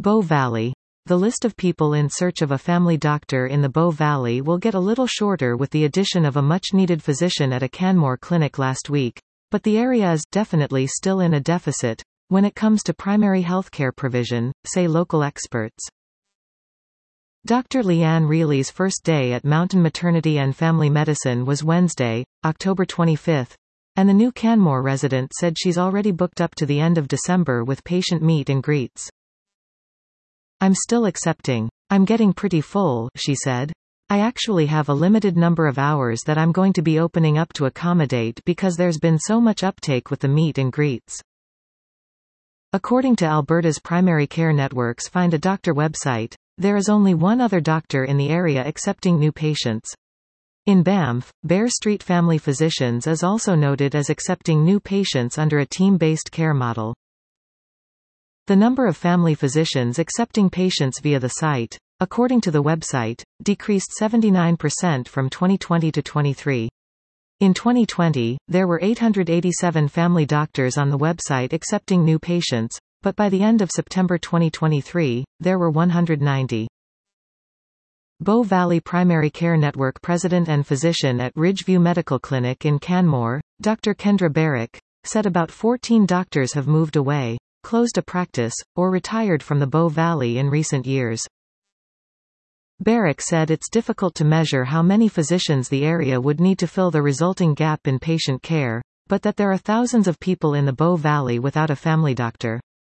Bow Valley. The list of people in search of a family doctor in the Bow Valley will get a little shorter with the addition of a much-needed physician at a Canmore clinic last week, but the area is definitely still in a deficit when it comes to primary healthcare provision, say local experts. Dr. Leanne Reilly's first day at Mountain Maternity and Family Medicine was Wednesday, October 25, and the new Canmore resident said she's already booked up to the end of December with patient meet and greets. "I'm still accepting. I'm getting pretty full," she said. "I actually have a limited number of hours that I'm going to be opening up to accommodate because there's been so much uptake with the meet and greets." According to Alberta's Primary Care Network's Find a Doctor website, there is only one other doctor in the area accepting new patients. In Banff, Bear Street Family Physicians is also noted as accepting new patients under a team-based care model. The number of family physicians accepting patients via the site, according to the website, decreased 79% from 2020 to 23. In 2020, there were 887 family doctors on the website accepting new patients, but by the end of September 2023, there were 190. Bow Valley Primary Care Network president and physician at Ridgeview Medical Clinic in Canmore, Dr. Kendra Barrick, said about 14 doctors have moved away, closed a practice, or retired from the Bow Valley in recent years. Barrick said it's difficult to measure how many physicians the area would need to fill the resulting gap in patient care, but that there are thousands of people in the Bow Valley without a family doctor.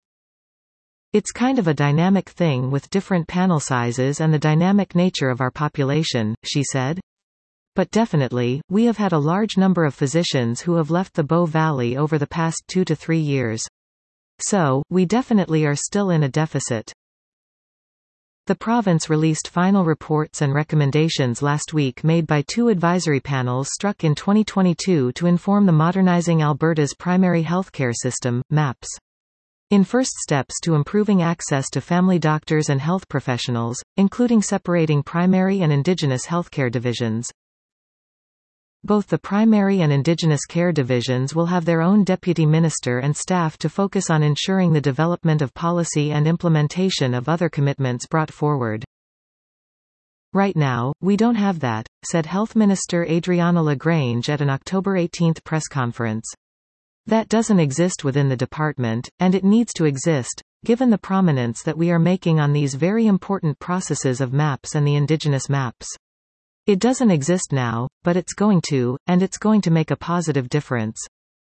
"It's kind of a dynamic thing with different panel sizes and the dynamic nature of our population," she said. "But definitely, we have had a large number of physicians who have left the Bow Valley over the past 2 to 3 years. So, we definitely are still in a deficit." The province released final reports and recommendations last week made by 2 advisory panels struck in 2022 to inform the Modernizing Alberta's Primary Healthcare System, MAPS. In first steps to improving access to family doctors and health professionals, including separating primary and Indigenous healthcare divisions. Both the primary and Indigenous care divisions will have their own deputy minister and staff to focus on ensuring the development of policy and implementation of other commitments brought forward. "Right now, we don't have that," said Health Minister Adriana LaGrange at an October 18 press conference. "That doesn't exist within the department, and it needs to exist, given the prominence that we are making on these very important processes of MAPS and the Indigenous MAPS. It doesn't exist now, but it's going to, and it's going to make a positive difference."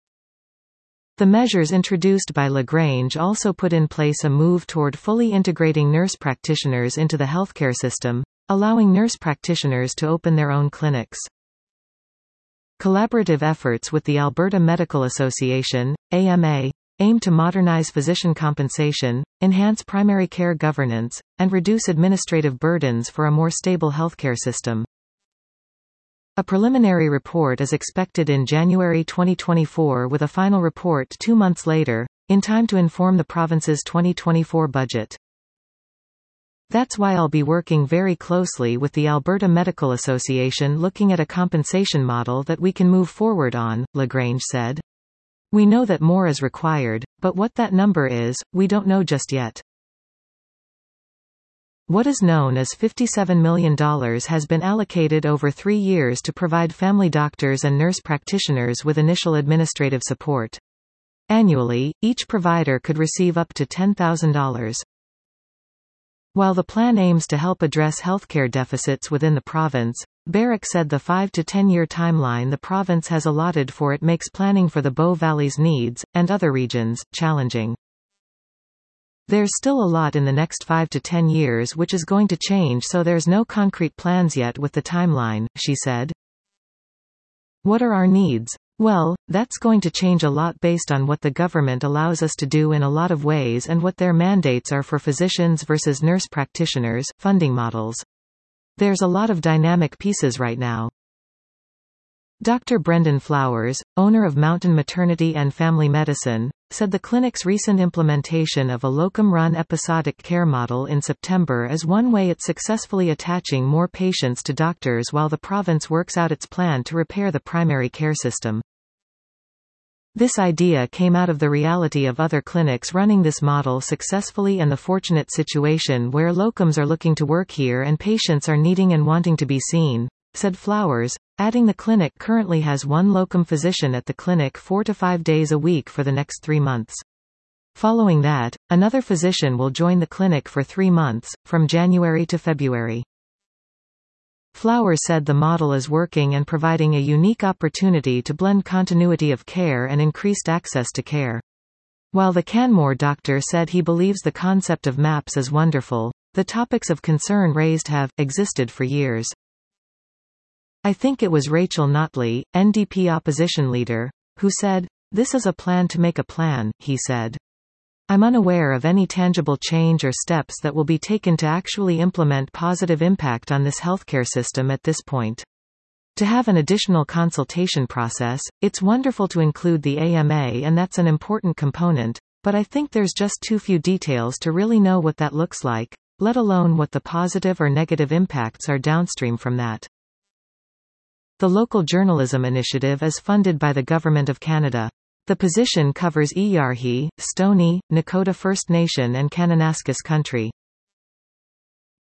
The measures introduced by LaGrange also put in place a move toward fully integrating nurse practitioners into the healthcare system, allowing nurse practitioners to open their own clinics. Collaborative efforts with the Alberta Medical Association, AMA, aim to modernize physician compensation, enhance primary care governance, and reduce administrative burdens for a more stable healthcare system. A preliminary report is expected in January 2024 with a final report 2 months later, in time to inform the province's 2024 budget. "That's why I'll be working very closely with the Alberta Medical Association looking at a compensation model that we can move forward on," LaGrange said. "We know that more is required, but what that number is, we don't know just yet." What is known as $57 million has been allocated over 3 years to provide family doctors and nurse practitioners with initial administrative support. Annually, each provider could receive up to $10,000. While the plan aims to help address healthcare deficits within the province, Barrick said the 5 to 10-year timeline the province has allotted for it makes planning for the Bow Valley's needs, and other regions, challenging. "There's still a lot in the next 5 to 10 years which is going to change, so there's no concrete plans yet with the timeline," she said. "What are our needs? Well, that's going to change a lot based on what the government allows us to do in a lot of ways and what their mandates are for physicians versus nurse practitioners, funding models. There's a lot of dynamic pieces right now." Dr. Brendan Flowers, owner of Mountain Maternity and Family Medicine, said the clinic's recent implementation of a locum-run episodic care model in September is one way it's successfully attaching more patients to doctors while the province works out its plan to repair the primary care system. This idea came out of the reality of other clinics running this model successfully and the fortunate situation where locums are looking to work here and patients are needing and wanting to be seen, said Flowers, adding the clinic currently has one locum physician at the clinic 4 to 5 days a week for the next 3 months. Following that, another physician will join the clinic for 3 months, from January to February. Flowers said the model is working and providing a unique opportunity to blend continuity of care and increased access to care. While the Canmore doctor said he believes the concept of MAPS is wonderful, the topics of concern raised have existed for years. I think it was Rachel Notley, NDP opposition leader, who said, "This is a plan to make a plan," he said. I'm unaware of any tangible change or steps that will be taken to actually implement positive impact on this healthcare system at this point. To have an additional consultation process, it's wonderful to include the AMA and that's an important component, but I think there's just too few details to really know what that looks like, let alone what the positive or negative impacts are downstream from that. The Local Journalism Initiative is funded by the Government of Canada. The position covers Iyarhi, Stoney, Nakota First Nation and Kananaskis country.